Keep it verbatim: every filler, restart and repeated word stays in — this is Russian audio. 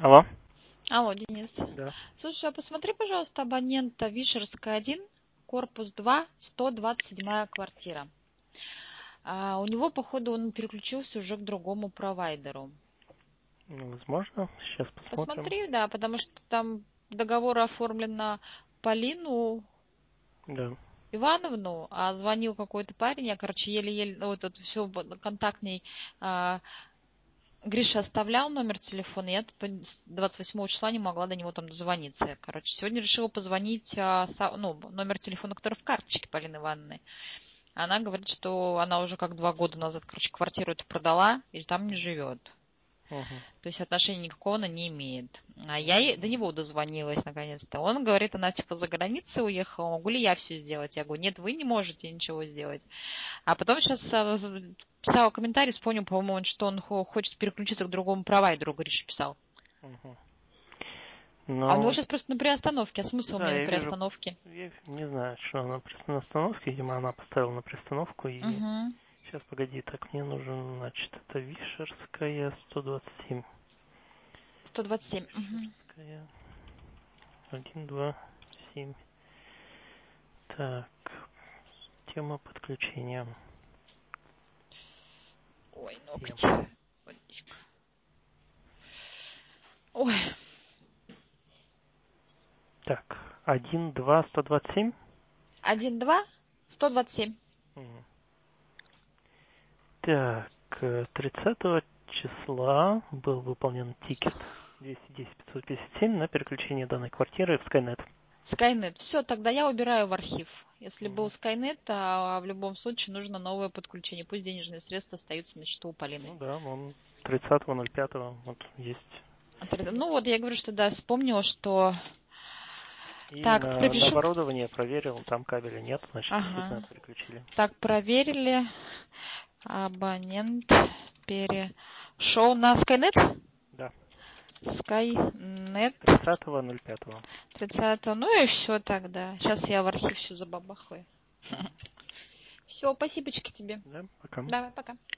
Алло. Алло, Денис. Да. Слушай, а посмотри, пожалуйста, абонента Вишерская один, корпус два, сто двадцать седьмая квартира. А, у него, походу, он переключился уже к другому провайдеру. Ну, возможно. Сейчас посмотрим. Посмотри, да, потому что там договор оформлен на Полину Да. Ивановну, а звонил какой-то парень, я, короче, еле-еле, ну, вот это все контактный. а, Гриша оставлял номер телефона, я двадцать восьмого числа не могла до него там дозвониться. Я, короче, сегодня решила позвонить, а, со- ну, номер телефона, который в карточке Полины Ивановны. Она говорит, что она уже как два года назад, короче, квартиру эту продала и там не живет. Угу. То есть отношения никакого она не имеет. А я ей- до него дозвонилась наконец-то. Он говорит, она типа за границей уехала, могу ли я все сделать? Я говорю, нет, вы не можете ничего сделать. А потом сейчас писал комментарий, вспомнил, по-моему, что он хо- хочет переключиться к другому провайдеру, Гриша писал. Угу. А у него Но, сейчас просто на приостановке. А смысл да, мне на я вижу, приостановке? я не знаю, что она просто на остановке, видимо, она поставила на приостановку и... Угу. Сейчас, погоди, так, мне нужен, значит, это Вишерская сто двадцать семь. сто двадцать семь. Угу. Вишерская один, два, семь. Так, тема подключения. Ой, Тема. ногти. Ой. Так, один, два, сто двадцать семь. один, два, сто двадцать семь. Угу. Так, тридцатого числа был выполнен тикет двести десять пятьсот пятьдесят семь на переключение данной квартиры в Skynet. Skynet. Все, тогда я убираю в архив. Если был Угу. Skynet, а в любом случае нужно новое подключение. Пусть денежные средства остаются на счету у Полины. Ну да, он тридцатого ноль пятого вот есть. Ну вот я говорю, что да, вспомнила, что... И Так, на, на пропишу. оборудование проверил, там кабеля нет, значит, действительно Ага. переключили. Так, проверили. Абонент перешел на Skynet? Да. Skynet. тридцатого ноль пятого. тридцатого. Ну и все тогда. Сейчас я в архив все забабахаю. Все, спасибо тебе. Да, пока. Давай, пока.